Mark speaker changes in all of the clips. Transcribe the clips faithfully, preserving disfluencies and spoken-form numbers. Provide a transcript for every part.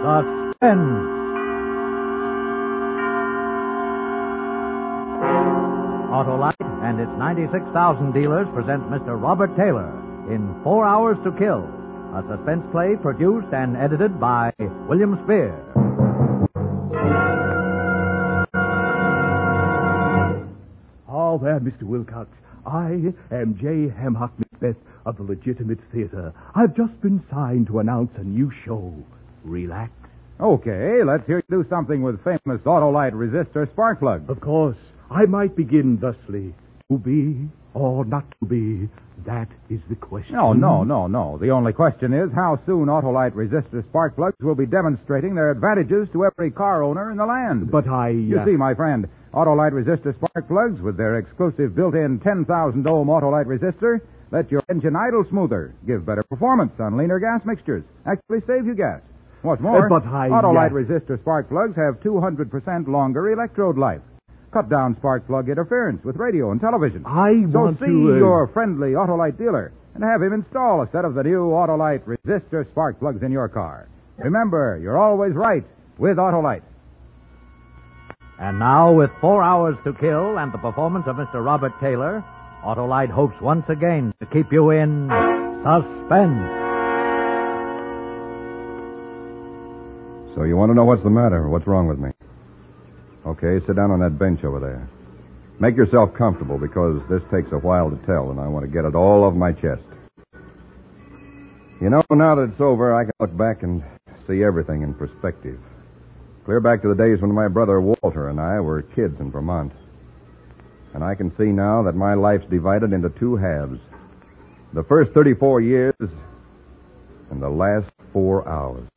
Speaker 1: Suspense. Autolite and its ninety-six thousand dealers present Mister Robert Taylor in Four Hours to Kill, a suspense play produced and edited by William Spear.
Speaker 2: Oh, there, Mister Wilcox. I am J. Hamhock Macbeth of the Legitimate Theater. I've just been signed to announce a new show. Relax.
Speaker 3: Okay, let's hear you do something with famous Autolite resistor spark plug.
Speaker 2: Of course, I might begin thusly. To be or not to be, that is the question.
Speaker 3: No, no, no, no. The only question is how soon Autolite resistor spark plugs will be demonstrating their advantages to every car owner in the land.
Speaker 2: But I... Uh...
Speaker 3: You see, my friend, Autolite resistor spark plugs with their exclusive built-in ten thousand ohm Autolite resistor let your engine idle smoother, give better performance on leaner gas mixtures, actually save you gas. What's more,
Speaker 2: Uh, but I...
Speaker 3: Autolite
Speaker 2: Uh...
Speaker 3: resistor spark plugs have two hundred percent longer electrode life. Cut down spark plug interference with radio and television.
Speaker 2: I
Speaker 3: so
Speaker 2: want
Speaker 3: see
Speaker 2: to... Uh...
Speaker 3: your friendly Autolite dealer and have him install a set of the new Autolite resistor spark plugs in your car. Remember, you're always right with Autolite.
Speaker 1: And now, with Four Hours to Kill and the performance of Mister Robert Taylor, Autolite hopes once again to keep you in suspense.
Speaker 4: So you want to know what's the matter? What's wrong with me? Okay, sit down on that bench over there. Make yourself comfortable because this takes a while to tell, and I want to get it all off my chest. You know, now that it's over, I can look back and see everything in perspective. Clear back to the days when my brother Walter and I were kids in Vermont. And I can see now that my life's divided into two halves. The first thirty-four years and the last four hours.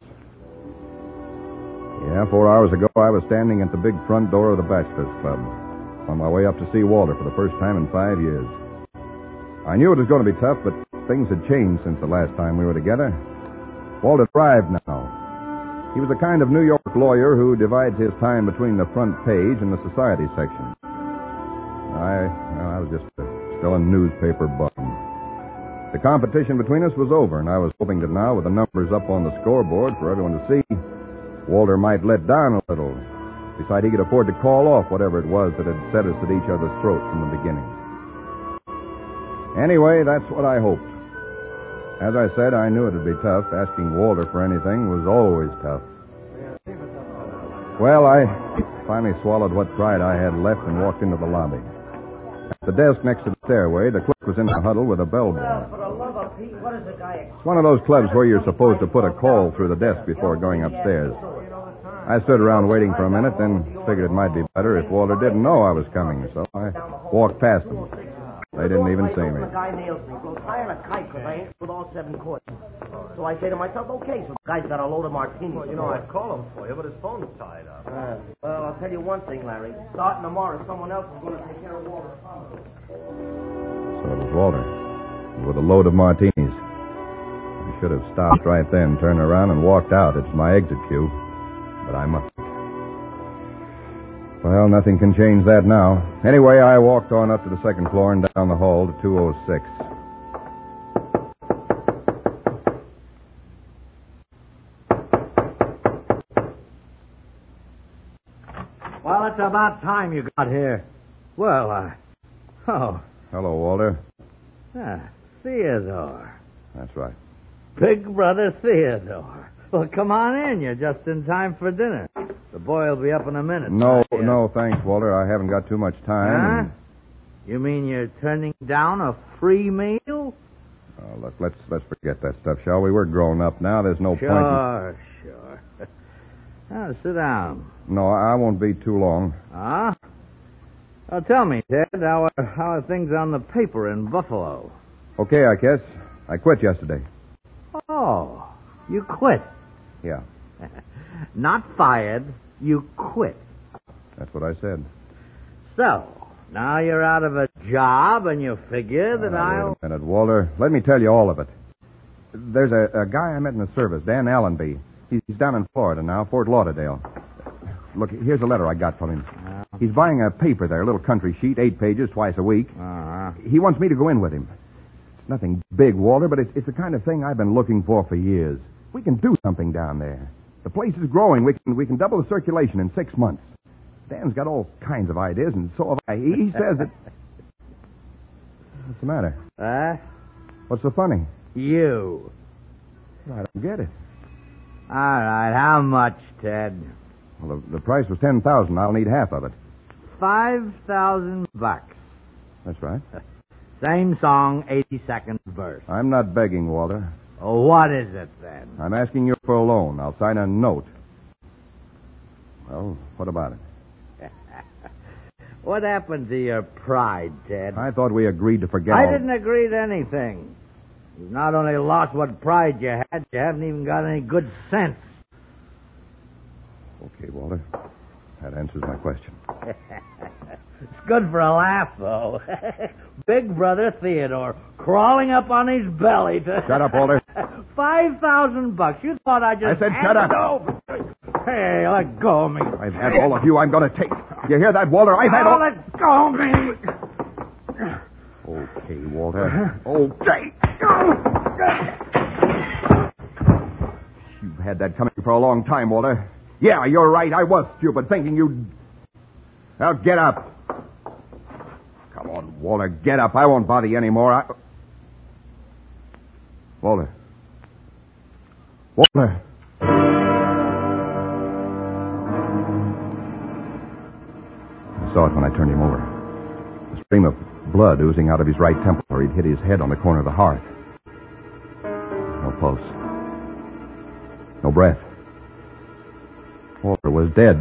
Speaker 4: Yeah, four hours ago I was standing at the big front door of the Bachelor's Club, on my way up to see Walter for the first time in five years. I knew it was going to be tough, but things had changed since the last time we were together. Walter arrived now. He was the kind of New York lawyer who divides his time between the front page and the society section. I, well, I was just uh, still a newspaper bum. The competition between us was over, and I was hoping that now, with the numbers up on the scoreboard for everyone to see, Walter might let down a little. Besides, he could afford to call off whatever it was that had set us at each other's throats from the beginning. Anyway, that's what I hoped. As I said, I knew it would be tough. Asking Walter for anything was always tough. Well, I finally swallowed what pride I had left and walked into the lobby. At the desk next to the stairway, the clerk was in a huddle with a bellboy. It's one of those clubs where you're supposed to put a call through the desk before going upstairs. I stood around waiting for a minute, then figured it might be better if Walter didn't know I was coming, so I walked past him. They didn't even see me.
Speaker 5: The guy nails me. Goes high on a kite because I ain't with all seven courts. So I say to myself, okay, so the guy's got a load of martinis.
Speaker 6: Well, you know, I'd call him for you, but his phone's tied up.
Speaker 5: Uh, well, I'll tell you one thing, Larry. Starting tomorrow, someone else is going to take care of Walter.
Speaker 4: So it was Walter, with a load of martinis. I should have stopped right then, turned around, and walked out. It's my exit cue. But I must. Well, nothing can change that now. Anyway, I walked on up to the second floor and down the hall to two oh six.
Speaker 1: Well, it's about time you got here. Well, uh... Oh.
Speaker 4: Hello, Walter.
Speaker 1: Ah, Theodore.
Speaker 4: That's right.
Speaker 1: Big brother Theodore. Well, come on in. You're just in time for dinner. The boy will be up in a minute.
Speaker 4: No,
Speaker 1: Yeah.
Speaker 4: no, thanks, Walter. I haven't got too much time.
Speaker 1: Huh? You mean you're turning down a free meal?
Speaker 4: Oh, look, let's let's forget that stuff, shall we? We're grown up now. There's no
Speaker 1: sure,
Speaker 4: point.
Speaker 1: Sure, sure. Now, sit down.
Speaker 4: No, I won't be too long.
Speaker 1: Huh? Well, tell me, Ted, how are, how are things on the paper in Buffalo?
Speaker 4: Okay, I guess. I quit yesterday.
Speaker 1: Oh, you quit.
Speaker 4: Yeah.
Speaker 1: Not fired, you quit.
Speaker 4: That's what I said.
Speaker 1: So, now you're out of a job and you figure that
Speaker 4: uh,
Speaker 1: I'll...
Speaker 4: Wait a minute, Walter. Let me tell you all of it. There's a, a guy I met in the service, Dan Allenby. He's down in Florida now, Fort Lauderdale. Look, here's a letter I got from him.
Speaker 1: Uh,
Speaker 4: He's buying a paper there, a little country sheet, eight pages, twice a week.
Speaker 1: uh-huh.
Speaker 4: He wants me to go in with him. It's nothing big, Walter, but it's, it's the kind of thing I've been looking for for years. We can do something down there. The place is growing. We can, we can double the circulation in six months. Dan's got all kinds of ideas, and so have I. He, he says that... What's the matter?
Speaker 1: Huh?
Speaker 4: What's so funny?
Speaker 1: You.
Speaker 4: I don't get it.
Speaker 1: All right, how much, Ted?
Speaker 4: Well, the, the price was ten thousand dollars. I'll need half of it.
Speaker 1: Five thousand bucks.
Speaker 4: That's right.
Speaker 1: Same song, eighty-second verse.
Speaker 4: I'm not begging, Walter.
Speaker 1: Oh, what is it, then?
Speaker 4: I'm asking you for a loan. I'll sign a note. Well, what about it?
Speaker 1: What happened to your pride, Ted?
Speaker 4: I thought we agreed to forget
Speaker 1: I
Speaker 4: all...
Speaker 1: didn't agree to anything. You've not only lost what pride you had, you haven't even got any good sense.
Speaker 4: Okay, Walter. That answers my question.
Speaker 1: It's good for a laugh, though. Big brother Theodore crawling up on his belly to...
Speaker 4: Shut up, Walter.
Speaker 1: Five thousand bucks. You thought I just...
Speaker 4: I said shut up.
Speaker 1: Over. Hey, let go of me.
Speaker 4: I've had all of you I'm going to take. You hear that, Walter? I've had
Speaker 1: oh,
Speaker 4: all...
Speaker 1: let go of me.
Speaker 4: Okay, Walter. Okay. You've had that coming for a long time, Walter. Yeah, you're right. I was stupid, thinking you'd... Now, get up. Come on, Walter, get up. I won't bother you anymore. I... Walter. Walter. I saw it when I turned him over. A stream of blood oozing out of his right temple where he'd hit his head on the corner of the hearth. No pulse. No breath. Walter was dead.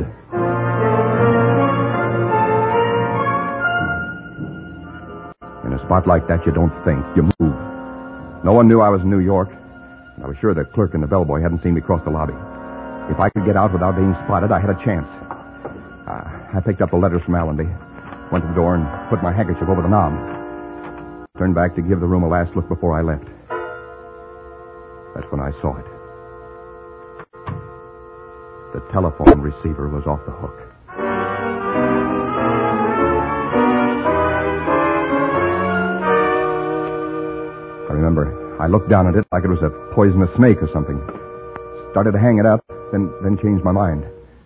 Speaker 4: In a spot like that, you don't think. You move. No one knew I was in New York, and I was sure the clerk and the bellboy hadn't seen me cross the lobby. If I could get out without being spotted, I had a chance. Uh, I picked up the letters from Allenby, went to the door, and put my handkerchief over the knob. Turned back to give the room a last look before I left. That's when I saw it. The telephone receiver was off the hook. I remember I looked down at it like it was a poisonous snake or something. Started to hang it up, then then changed my mind.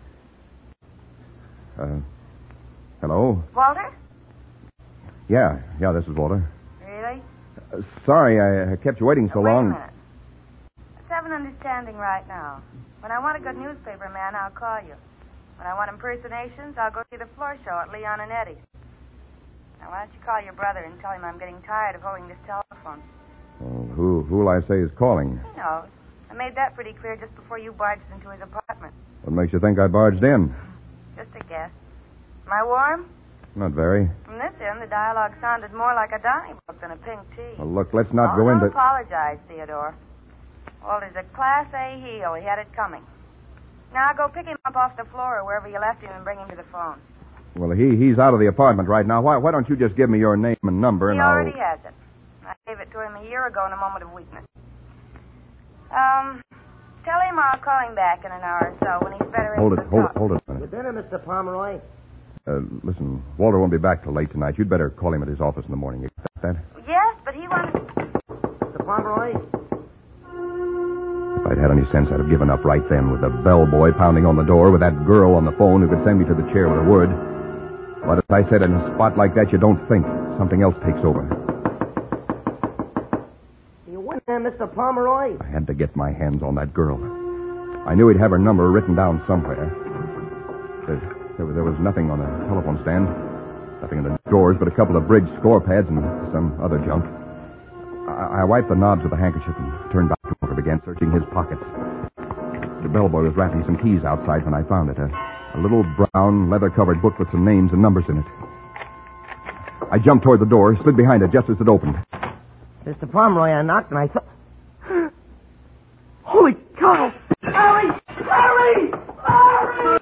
Speaker 4: Uh, hello?
Speaker 7: Walter?
Speaker 4: Yeah, yeah, this is Walter.
Speaker 7: Really?
Speaker 4: Uh, sorry, I, I kept you waiting so
Speaker 7: oh, wait
Speaker 4: long.
Speaker 7: a minute. Let's have an understanding right now. When I want a good newspaper man, I'll call you. When I want impersonations, I'll go see the floor show at Leon and Eddie's. Now, why don't you call your brother and tell him I'm getting tired of holding this telephone?
Speaker 4: Well, who who'll I say is calling?
Speaker 7: He knows. I made that pretty clear just before you barged into his apartment.
Speaker 4: What makes you think I barged in?
Speaker 7: Just a guess. Am I warm?
Speaker 4: Not very.
Speaker 7: From this end, the dialogue sounded more like a Donnybrook than a pink tea.
Speaker 4: Well, look, let's not
Speaker 7: oh,
Speaker 4: go
Speaker 7: don't
Speaker 4: into...
Speaker 7: apologize, Theodore. Walter's a Class A heel. He had it coming. Now, go pick him up off the floor or wherever you left him and bring him to the phone.
Speaker 4: Well, he he's out of the apartment right now. Why why don't you just give me your name and number, and
Speaker 7: He
Speaker 4: I'll...
Speaker 7: already has it. I gave it to him a year ago in a moment of weakness. Um, tell him I'll call him back in an hour or so when he's better
Speaker 4: Hold
Speaker 7: able
Speaker 4: it,
Speaker 7: to
Speaker 4: hold
Speaker 7: talk.
Speaker 4: it, hold it a
Speaker 5: You
Speaker 4: minute.
Speaker 5: dinner, Mister Pomeroy?
Speaker 4: Uh, listen, Walter won't be back till late tonight. You'd better call him at his office in the morning. You got that?
Speaker 7: Yes, but he wanted...
Speaker 5: Mister Pomeroy?
Speaker 4: If I'd had any sense, I'd have given up right then with the bellboy pounding on the door, with that girl on the phone who could send me to the chair with a word. But as I said, in a spot like that, you don't think. Something else takes over.
Speaker 5: You win there, Mister Pomeroy?
Speaker 4: I had to get my hands on that girl. I knew he'd have her number written down somewhere. There, there, was- there was nothing on the telephone stand. Nothing in the drawers but a couple of bridge score pads and some other junk. I, I wiped the knobs with a handkerchief and turned back to Walter, began searching his pockets. The bellboy was wrapping some keys outside when I found it. A, a little brown, leather-covered book with some names and numbers in it. I jumped toward the door, slid behind it just as it opened.
Speaker 5: Mister Pomeroy, I knocked and I thought... Holy cow! Larry! Larry! Larry!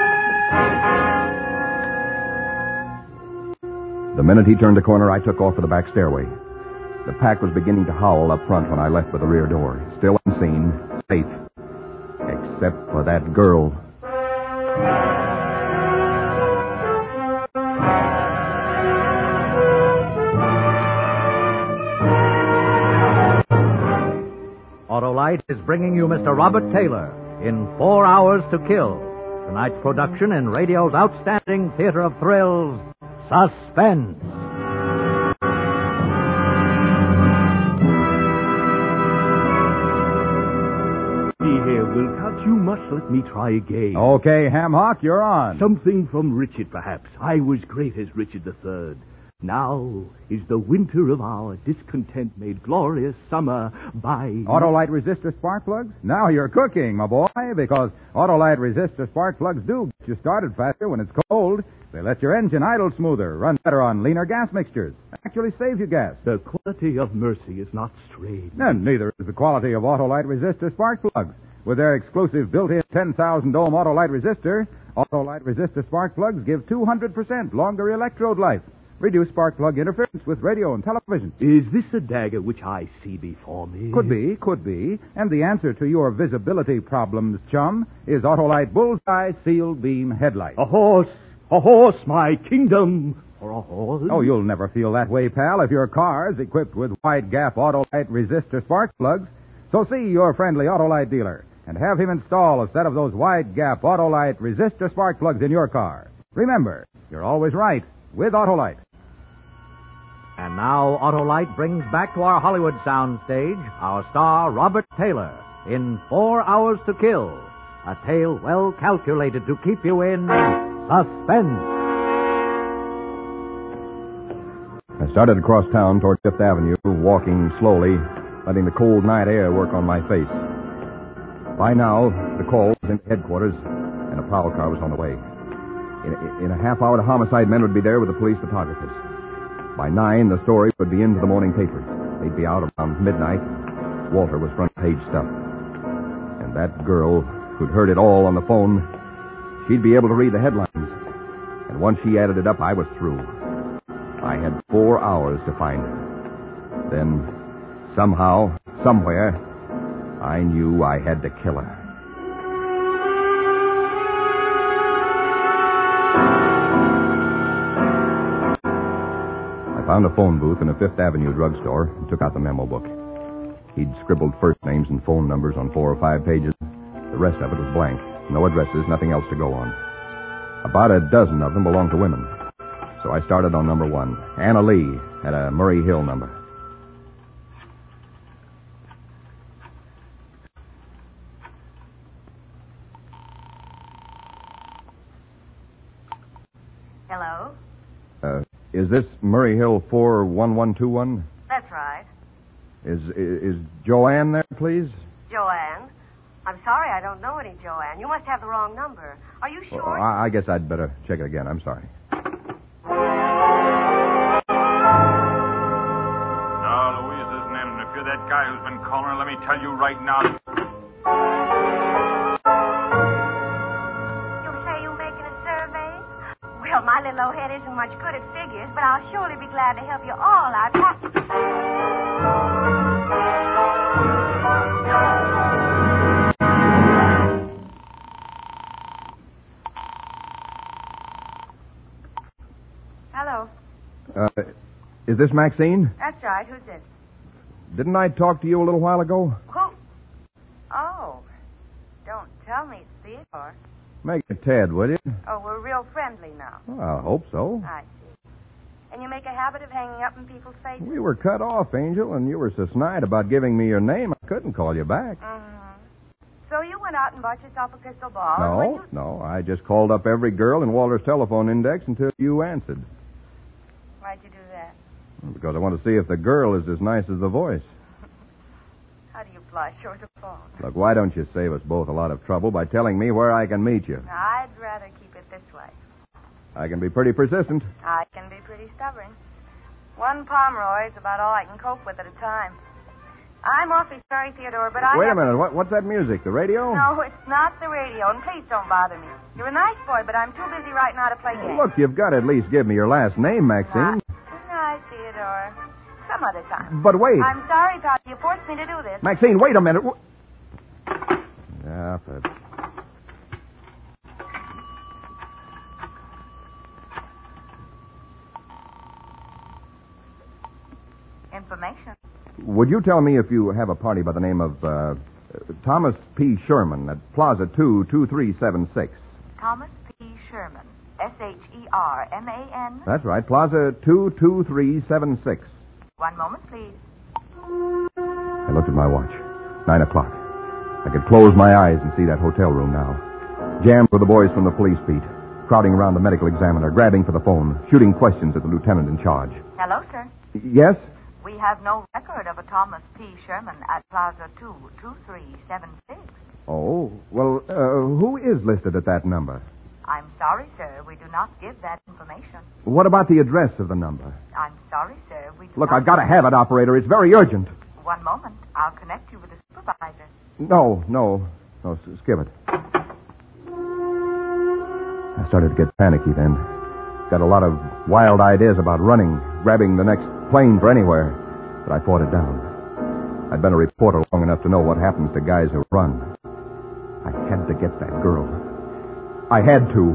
Speaker 4: The minute he turned the corner, I took off for the back stairway. The pack was beginning to howl up front when I left by the rear door. Still unseen, safe. Except for that girl.
Speaker 1: Autolite is bringing you Mister Robert Taylor in Four Hours to Kill. Tonight's production in radio's outstanding theater of thrills, Suspense.
Speaker 2: Here, Wilcox, you must let me try again.
Speaker 3: Okay, Hamhock, you're on.
Speaker 2: Something from Richard, perhaps. I was great as Richard the Third. Now is the winter of our discontent made glorious summer by...
Speaker 3: Autolite resistor spark plugs? Now you're cooking, my boy, because Autolite resistor spark plugs do get you started faster when it's cold. They let your engine idle smoother, run better on leaner gas mixtures, actually save you gas.
Speaker 2: The quality of mercy is not strange.
Speaker 3: And neither is the quality of Autolite resistor spark plugs. With their exclusive built-in ten thousand ohm Autolite resistor, Autolite resistor spark plugs give two hundred percent longer electrode life. Reduce spark plug interference with radio and television.
Speaker 2: Is this a dagger which I see before me?
Speaker 3: Could be, could be. And the answer to your visibility problems, chum, is Autolite Bullseye Sealed Beam Headlight.
Speaker 2: A horse, a horse, my kingdom, for a horse.
Speaker 3: Oh, you'll never feel that way, pal, if your car is equipped with wide-gap Autolite resistor spark plugs. So see your friendly Autolite dealer and have him install a set of those wide-gap Autolite resistor spark plugs in your car. Remember, you're always right with Autolite.
Speaker 1: And now Autolite brings back to our Hollywood soundstage our star Robert Taylor in Four Hours to Kill, a tale well calculated to keep you in suspense.
Speaker 4: I started across town toward Fifth Avenue, walking slowly, letting the cold night air work on my face. By now, the call was in headquarters, and a prowl car was on the way. In, in a half hour, the homicide men would be there with the police photographers. By nine, the story would be into the morning papers. They'd be out around midnight. Walter was front page stuff. And that girl who'd heard it all on the phone, she'd be able to read the headlines. And once she added it up, I was through. I had four hours to find her. Then, somehow, somewhere, I knew I had to kill her. I found a phone booth in a Fifth Avenue drugstore and took out the memo book. He'd scribbled first names and phone numbers on four or five pages. The rest of it was blank. No addresses, nothing else to go on. About a dozen of them belonged to women. So I started on number one. Anna Lee had a Murray Hill number.
Speaker 7: Hello?
Speaker 4: Uh, is this Murray Hill four one one two one?
Speaker 7: That's right.
Speaker 4: Is, is is Joanne there, please?
Speaker 7: Joanne? I'm sorry, I don't know any Joanne. You must have the wrong number. Are you sure?
Speaker 4: Well, I, I guess I'd better check it again. I'm sorry.
Speaker 8: Now, Louise isn't in. If you're that guy who's been calling her, let me tell you right now.
Speaker 7: You say you're making a survey? Well, my little old head isn't much good at figures, but I'll surely be glad to help you all out. Hello.
Speaker 4: Uh, is this Maxine?
Speaker 7: That's right. Who's this?
Speaker 4: Didn't I talk to you a little while ago?
Speaker 7: Who? Oh. Don't tell me it's Theodore.
Speaker 4: Make it Ted, will you?
Speaker 7: Oh, we're real friendly now.
Speaker 4: Well, I hope so.
Speaker 7: I see. And you make a habit of hanging up in people's faces?
Speaker 4: We were cut off, Angel, and you were so snide about giving me your name, I couldn't call you back.
Speaker 7: Mm-hmm. So you went out and bought yourself a crystal ball? and when
Speaker 4: No,
Speaker 7: you...
Speaker 4: no. I just called up every girl in Walter's telephone index until you answered.
Speaker 7: Why'd you do that?
Speaker 4: Because I want to see if the girl is as nice as the voice.
Speaker 7: How do you fly short of phone?
Speaker 4: Look, why don't you save us both a lot of trouble by telling me where I can meet you?
Speaker 7: I'd rather keep it this way.
Speaker 4: I can be pretty persistent.
Speaker 7: I can be pretty stubborn. One Pomeroy is about all I can cope with at a time. I'm awfully sorry, Theodore, but I...
Speaker 4: Wait a
Speaker 7: have...
Speaker 4: minute. What, what's that music? The radio?
Speaker 7: No, it's not the radio, and please don't bother me. You're a nice boy, but I'm too busy right now to play games.
Speaker 4: Look, you've got to at least give me your last name, Maxine.
Speaker 7: Good night, Theodore. Some other time.
Speaker 4: But wait.
Speaker 7: I'm sorry, Pal. You forced me to do this.
Speaker 4: Maxine, wait a minute. Yeah, but...
Speaker 7: Information.
Speaker 4: Would you tell me if you have a party by the name of, uh, Thomas P. Sherman at Plaza two, two three seven six.
Speaker 7: Thomas P. Sherman. S H E R M A N.
Speaker 4: That's right, Plaza two two three seven six.
Speaker 7: One moment, please.
Speaker 4: I looked at my watch. Nine o'clock. I could close my eyes and see that hotel room now. Jammed with the boys from the police beat, crowding around the medical examiner, grabbing for the phone, shooting questions at the lieutenant in charge.
Speaker 7: Hello, sir.
Speaker 4: Yes?
Speaker 7: We have no record of a Thomas P. Sherman at Plaza two two three seven six.
Speaker 4: Oh, well, uh, who is listed at that number?
Speaker 7: I'm sorry, sir. We do not give that information.
Speaker 4: What about the address of the number?
Speaker 7: I'm sorry, sir. We do
Speaker 4: Look,
Speaker 7: not...
Speaker 4: I've got to have it, operator. It's very urgent.
Speaker 7: One moment. I'll connect you with the supervisor.
Speaker 4: No, no. No, s- skip it. I started to get panicky then. Got a lot of wild ideas about running, grabbing the next plane for anywhere. But I fought it down. I'd been a reporter long enough to know what happens to guys who run. I had to get that girl. I had to.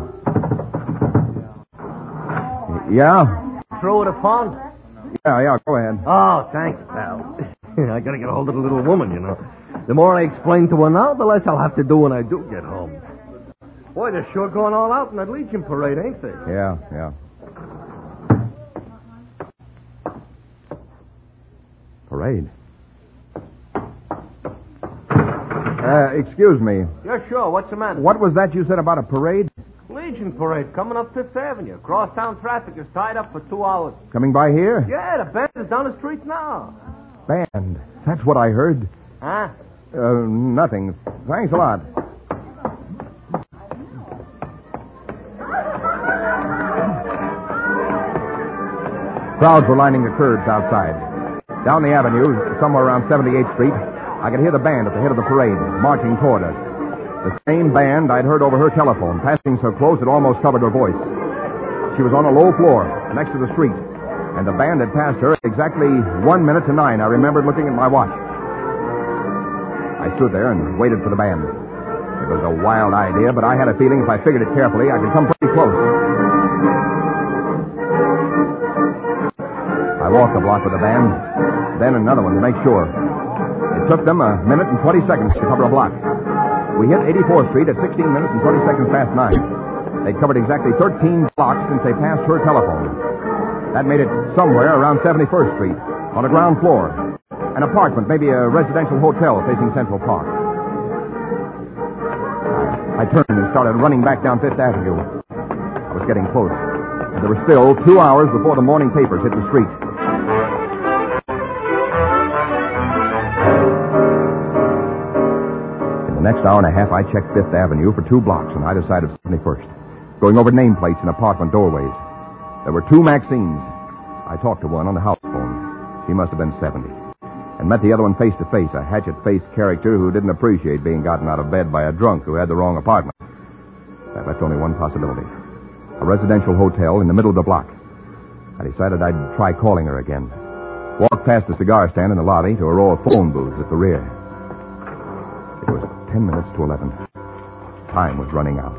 Speaker 4: Yeah?
Speaker 6: Through with a phone?
Speaker 4: Yeah, yeah, go ahead.
Speaker 6: Oh, thanks, pal. I gotta get a hold of the little woman, you know. The more I explain to her now, the less I'll have to do when I do get home. Boy, they're sure going all out in that Legion parade, ain't they?
Speaker 4: Yeah, yeah. Parade? Uh, excuse me.
Speaker 6: Yeah, sure. What's the matter?
Speaker 4: What was that you said about a parade?
Speaker 6: Legion parade coming up Fifth Avenue. Crosstown traffic is tied up for two hours.
Speaker 4: Coming by here?
Speaker 6: Yeah, the band is down the street now.
Speaker 4: Band. That's what I heard.
Speaker 6: Huh?
Speaker 4: Uh, nothing. Thanks a lot. Crowds were lining the curbs outside. Down the avenue, somewhere around seventy-eighth Street, I could hear the band at the head of the parade, marching toward us. The same band I'd heard over her telephone, passing so close it almost covered her voice. She was on a low floor, next to the street, and the band had passed her at exactly one minute to nine. I remembered looking at my watch. I stood there and waited for the band. It was a wild idea, but I had a feeling if I figured it carefully, I could come pretty close. I walked the block with the band, then another one to make sure. It took them a minute and twenty seconds to cover a block. We hit eighty-fourth Street at sixteen minutes and twenty seconds past nine. They'd covered exactly thirteen blocks since they passed her telephone. That made it somewhere around seventy-first Street, on the ground floor. An apartment, maybe a residential hotel facing Central Park. I, I turned and started running back down Fifth Avenue. I was getting close. And there were still two hours before the morning papers hit the street. In the next hour and a half, I checked Fifth Avenue for two blocks on either side of seventy-first, going over nameplates and apartment doorways. There were two Maxines. I talked to one on the house phone. She must have been seventy. And met the other one face to face, a hatchet-faced character who didn't appreciate being gotten out of bed by a drunk who had the wrong apartment. That left only one possibility. A residential hotel in the middle of the block. I decided I'd try calling her again. Walked past the cigar stand in the lobby to a row of phone booths at the rear. It was ten minutes to eleven. Time was running out.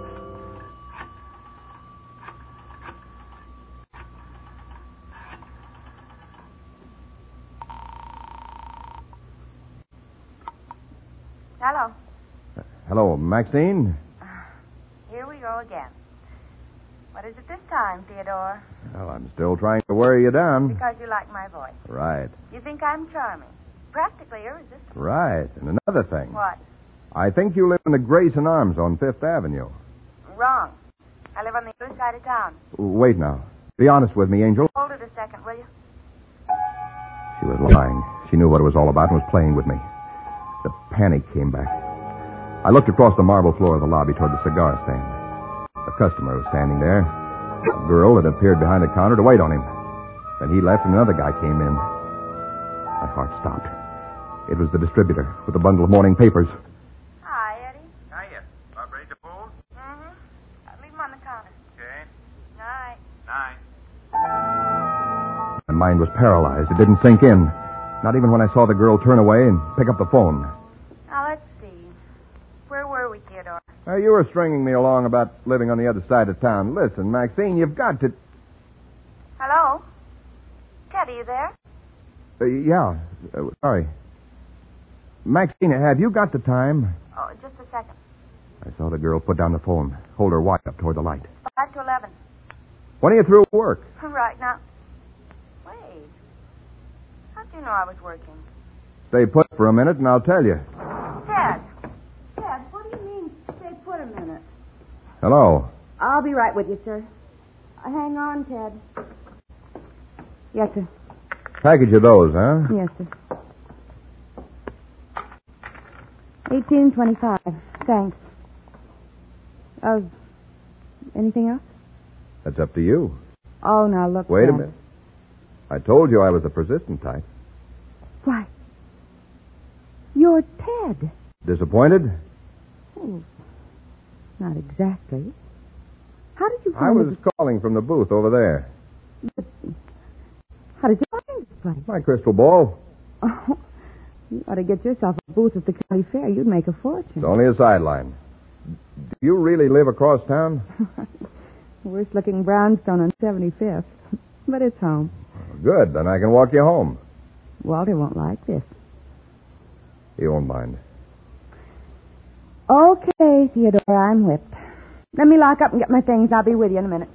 Speaker 7: Hello.
Speaker 4: Uh, hello, Maxine?
Speaker 7: Here we go again. What is it this time, Theodore?
Speaker 4: Well, I'm still trying to wear you down.
Speaker 7: Because you like my voice.
Speaker 4: Right.
Speaker 7: You think I'm charming. Practically irresistible.
Speaker 4: Right. And another thing.
Speaker 7: What?
Speaker 4: I think you live in the Grayson Arms on Fifth Avenue.
Speaker 7: Wrong. I live on the other side of town.
Speaker 4: Wait now. Be honest with me, Angel.
Speaker 7: Hold it a second, will you?
Speaker 4: She was lying. She knew what it was all about and was playing with me. The panic came back. I looked across the marble floor of the lobby toward the cigar stand. A customer was standing there. A girl had appeared behind the counter to wait on him. Then he left and another guy came in. My heart stopped. It was the distributor with a bundle of morning papers.
Speaker 7: Hi, Eddie.
Speaker 8: Hiya. Operate the phone?
Speaker 7: Mm-hmm. I'll leave him on the counter.
Speaker 8: Okay.
Speaker 7: Night.
Speaker 8: Nine.
Speaker 4: My mind was paralyzed. It didn't sink in. Not even when I saw the girl turn away and pick up the phone.
Speaker 7: Now, let's see. Where were we, Theodore?
Speaker 4: Uh, you were stringing me along about living on the other side of town. Listen, Maxine, you've got to...
Speaker 7: Hello? Ted, are you there?
Speaker 4: Uh, yeah. Uh, sorry. Maxine, have you got the time?
Speaker 7: Oh, just a second.
Speaker 4: I saw the girl put down the phone, hold her watch up toward the light.
Speaker 7: Five to eleven.
Speaker 4: When are you through with work?
Speaker 7: Right now. Wait. How'd you know I was working?
Speaker 4: Stay put for a minute and I'll tell you.
Speaker 7: Ted.
Speaker 9: Ted, what do you mean, stay put a minute?
Speaker 4: Hello.
Speaker 9: I'll be right with you, sir. Uh, hang on, Ted. Yes, sir.
Speaker 4: Package of those, huh?
Speaker 9: Yes, sir. Eighteen twenty-five. Thanks. Uh, anything else?
Speaker 4: That's up to you.
Speaker 9: Oh, now look.
Speaker 4: Wait
Speaker 9: Ted.
Speaker 4: a minute. I told you I was a persistent type.
Speaker 9: Why? You're Ted.
Speaker 4: Disappointed?
Speaker 9: Oh, not exactly. How did you find
Speaker 4: I was
Speaker 9: it?
Speaker 4: calling from the booth over there.
Speaker 9: How did you find this place?
Speaker 4: My crystal ball.
Speaker 9: Oh, you ought to get yourself a booth at the county fair. You'd make a fortune.
Speaker 4: It's only a sideline. Do you really live across town?
Speaker 9: Worst-looking brownstone on seventy-fifth. But it's home.
Speaker 4: Good, then I can walk you home.
Speaker 9: Walter won't like this.
Speaker 4: He won't mind.
Speaker 9: Okay, Theodore, I'm whipped. Let me lock up and get my things. I'll be with you in a minute.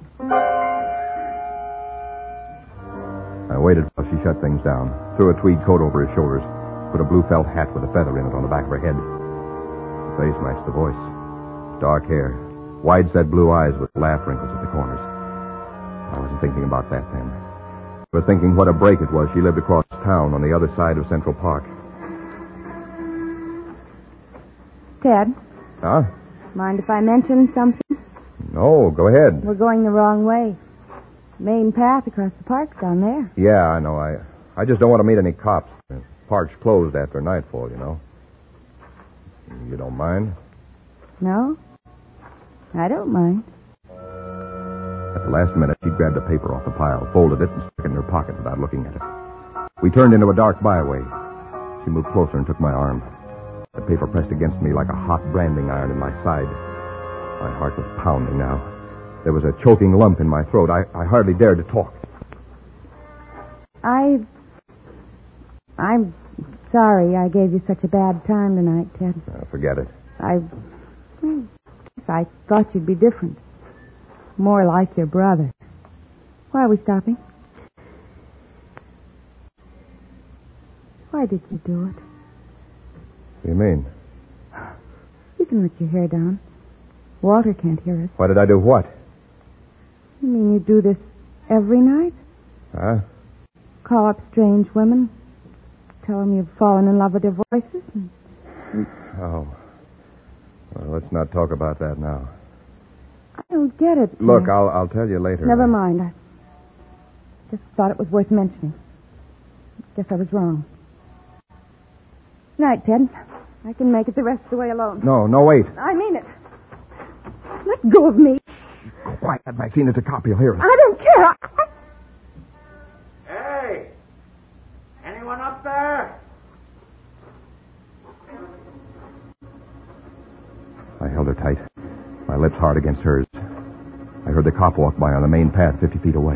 Speaker 4: I waited while she shut things down, threw a tweed coat over his shoulders, put a blue felt hat with a feather in it on the back of her head. The face matched the voice. Dark hair, wide-set blue eyes with laugh wrinkles at the corners. I wasn't thinking about that then. I was thinking what a break it was she lived across town on the other side of Central Park.
Speaker 9: Ted,
Speaker 4: Huh?
Speaker 9: mind if I mention something?
Speaker 4: No, go ahead.
Speaker 9: We're going the wrong way. Main path across the park's down there.
Speaker 4: Yeah, I know. I I just don't want to meet any cops. The park's closed after nightfall, you know. You don't mind?
Speaker 9: No? I don't mind.
Speaker 4: At the last minute, she grabbed a paper off the pile, folded it, and stuck it in her pocket without looking at it. We turned into a dark byway. She moved closer and took my arm. The paper pressed against me like a hot branding iron in my side. My heart was pounding now. There was a choking lump in my throat. I, I hardly dared to talk.
Speaker 9: I... I'm sorry I gave you such a bad time tonight, Ted.
Speaker 4: Uh, forget it.
Speaker 9: I... well, I thought you'd be different. More like your brother. Why are we stopping? Why did you do it?
Speaker 4: What do you mean?
Speaker 9: You can let your hair down. Walter can't hear us.
Speaker 4: Why did I do what?
Speaker 9: You mean you do this every night?
Speaker 4: Huh?
Speaker 9: Call up strange women, tell them you've fallen in love with their voices? And...
Speaker 4: Oh. Well, let's not talk about that now.
Speaker 9: I don't get it. Ted.
Speaker 4: Look, I'll I'll tell you later.
Speaker 9: Never mind. I just thought it was worth mentioning. Guess I was wrong. Night, Ted. I can make it the rest of the way alone.
Speaker 4: No, no, wait.
Speaker 9: I mean it. Let go of me.
Speaker 4: Quiet, Maxine. It's a cop. He'll hear us.
Speaker 9: I don't care.
Speaker 5: Hey! Anyone up there?
Speaker 4: I held her tight, my lips hard against hers. I heard the cop walk by on the main path fifty feet away.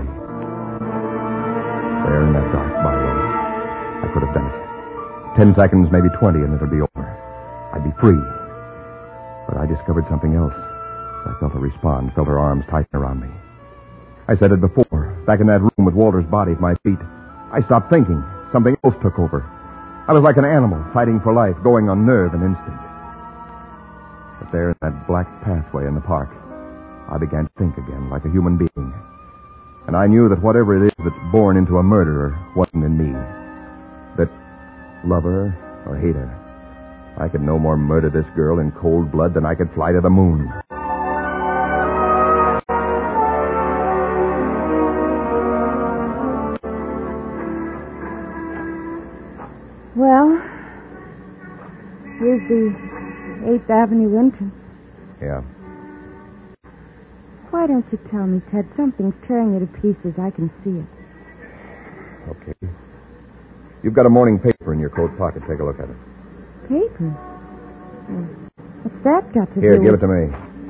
Speaker 4: There in that dark byway, I could have done it. Ten seconds, maybe twenty, and it'd be over. I'd be free. But I discovered something else. I felt her respond, felt her arms tighten around me. I said it before, back in that room with Walter's body at my feet. I stopped thinking. Something else took over. I was like an animal, fighting for life, going on nerve and instinct. But there in that black pathway in the park, I began to think again like a human being. And I knew that whatever it is that's born into a murderer wasn't in me. That, love her or hate her, I could no more murder this girl in cold blood than I could fly to the moon.
Speaker 9: Well, here's the eighth Avenue entrance.
Speaker 4: Yeah.
Speaker 9: Why don't you tell me, Ted? Something's tearing you to pieces. I can see it.
Speaker 4: Okay. You've got a morning paper in your coat pocket. Take a look at it.
Speaker 9: Paper? Well, what's that got to
Speaker 4: Here,
Speaker 9: do
Speaker 4: give
Speaker 9: with...
Speaker 4: it to me.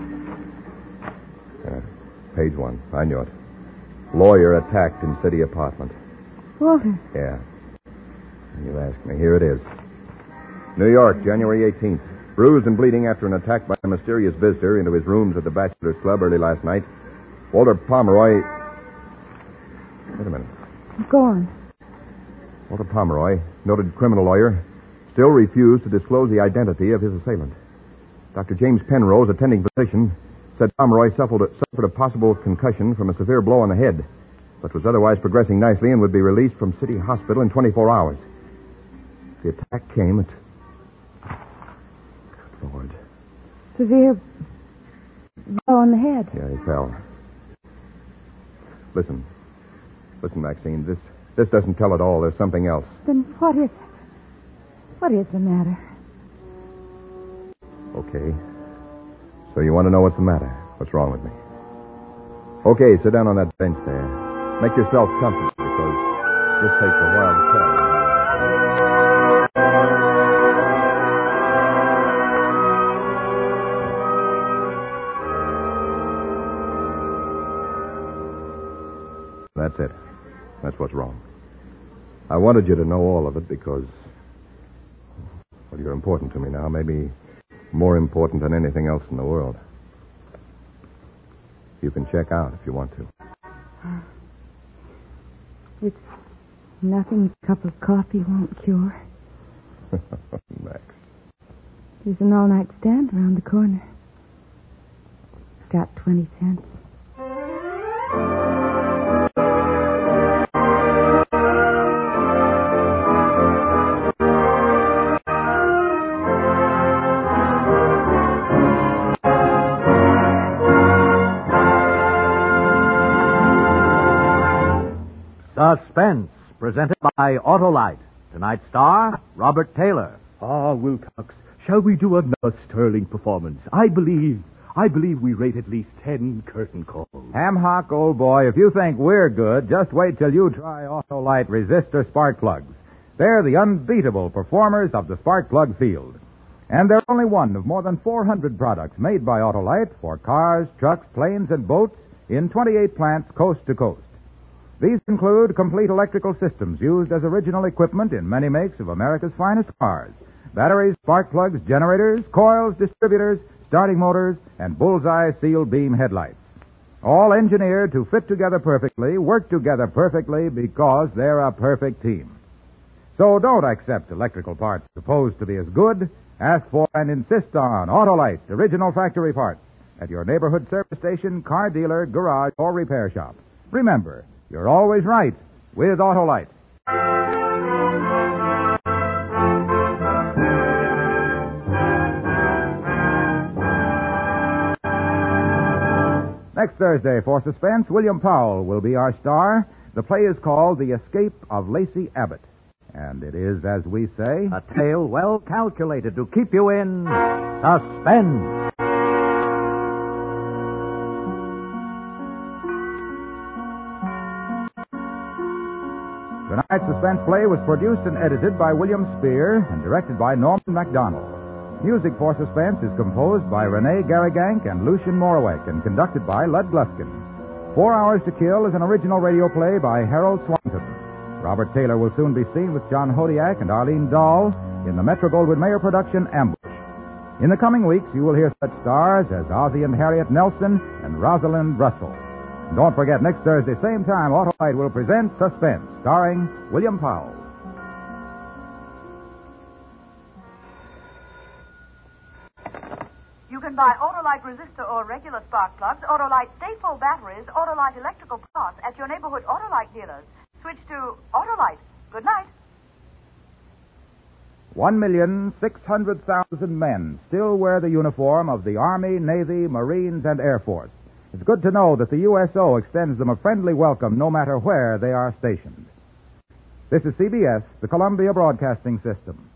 Speaker 4: Yeah, page one. I knew it. Lawyer attacked in city apartment.
Speaker 9: Walter.
Speaker 4: Yeah. You asked me. Here it is. New York, January eighteenth. Bruised and bleeding after an attack by a mysterious visitor into his rooms at the Bachelor's Club early last night, Walter Pomeroy... Wait a minute.
Speaker 9: Go on.
Speaker 4: Walter Pomeroy, noted criminal lawyer, still refused to disclose the identity of his assailant. Doctor James Penrose, attending physician, said Pomeroy suffered a, suffered a possible concussion from a severe blow on the head, but was otherwise progressing nicely and would be released from City Hospital in twenty-four hours. The attack came at... Good Lord.
Speaker 9: Severe blow on the head.
Speaker 4: Yeah, he fell. Listen. Listen, Maxine, this, this doesn't tell it all. There's something else.
Speaker 9: Then what is... What is the matter?
Speaker 4: Okay. So you want to know what's the matter? What's wrong with me? Okay, sit down on that bench there. Make yourself comfortable, because this takes a while to tell. That's it. That's what's wrong. I wanted you to know all of it because, well, you're important to me now, maybe more important than anything else in the world. You can check out if you want to.
Speaker 9: It's nothing a cup of coffee won't cure.
Speaker 4: Max.
Speaker 9: There's an all-night stand around the corner. It's got twenty cents.
Speaker 1: Suspense, presented by Autolite. Tonight's star, Robert Taylor.
Speaker 2: Ah, Wilcox, shall we do another sterling performance? I believe, I believe we rate at least ten curtain calls.
Speaker 3: Ham hock, old boy, if you think we're good, just wait till you try Autolite resistor spark plugs. They're the unbeatable performers of the spark plug field. And they're only one of more than four hundred products made by Autolite for cars, trucks, planes, and boats in twenty-eight plants coast to coast. These include complete electrical systems used as original equipment in many makes of America's finest cars. Batteries, spark plugs, generators, coils, distributors, starting motors, and bullseye sealed beam headlights. All engineered to fit together perfectly, work together perfectly because they're a perfect team. So don't accept electrical parts supposed to be as good. Ask for and insist on Autolite original factory parts at your neighborhood service station, car dealer, garage, or repair shop. Remember, you're always right with Autolite. Next Thursday, for Suspense, William Powell will be our star. The play is called The Escape of Lacey Abbott. And it is, as we say,
Speaker 1: a tale well calculated to keep you in suspense.
Speaker 3: Tonight's suspense play was produced and edited by William Spear and directed by Norman MacDonald. Music for Suspense is composed by Renee Garrigank and Lucian Moraweck and conducted by Lud Gluskin. Four Hours to Kill is an original radio play by Harold Swanton. Robert Taylor will soon be seen with John Hodiak and Arlene Dahl in the Metro-Goldwyn-Mayer production Ambush. In the coming weeks, you will hear such stars as Ozzie and Harriet Nelson and Rosalind Russell. And don't forget, next Thursday, same time, Autolite will present Suspense, starring William Powell.
Speaker 7: You can buy Autolite resistor or regular spark plugs, Autolite Stay-Full batteries, Autolite electrical parts at your neighborhood Autolite dealers. Switch to Autolite. Good night.
Speaker 3: One million six hundred thousand men still wear the uniform of the Army, Navy, Marines, and Air Force. It's good to know that the U S O extends them a friendly welcome no matter where they are stationed. This is C B S, the Columbia Broadcasting System.